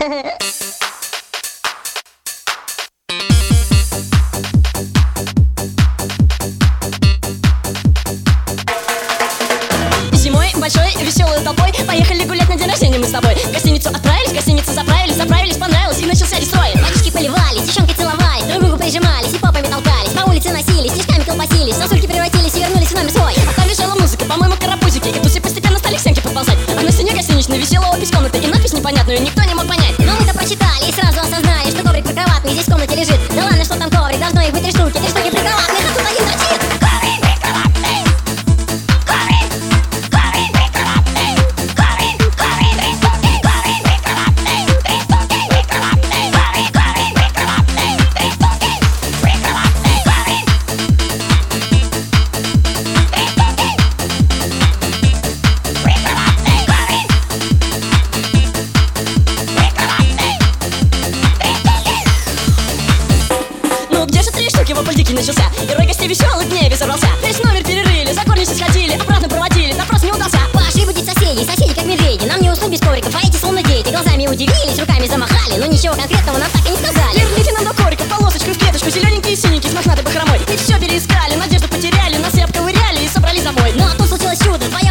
Зимой большой веселой толпой поехали гулять на день рождения мы с тобой. В гостиницу отправились, гостиницу заправились, понравилось и начался дестрой. Водички поливались, девчонки целовались, друг другу прижимались и попами толкались. По улице носились, снежками колбасились, сосульки превратились и вернулись в номер свой. А там лежала музыка, по-моему, карапузики. Катуси постепенно стали к стенке подползать. А на стене гостиничной висела опись комнаты и надпись непонятную никто не мог понять. Но мы-то прочитали и сразу осознали, что коврик прикроватный здесь в комнате лежит. Да ладно, что там коврик, должно их быть 3 штуки прикроватных, а тут один дрочит. Коврик прикроватный, коврик, коврик прикроватный, коврик, коврик 3 штуки, коврик прикроватный, 3 штуки прикроватный, коврик, коврик прикроватный, 3 штуки прикроватный, коврик, 3 штуки прикроватный, коврик, Ну где же 3 штуки, вопль дикий начался. И рой гостей веселых дней взорвался. Весь номер перерыли, за корни сходили, обратно проводили, допрос не удался. Пошли будить соседей, соседи как медведи. Нам не уснуть без ковриков, а эти словно дети. Глазами удивились, руками замахали, но ничего конкретного нам так и не сказали. Лепните нам до ковриков, полосочку в клеточку, зелененький и синенький с мохнатой бахромой. И все переискали, надежду потеряли, нас и обковыряли и собрались домой. Но тут случилось чудо, твоя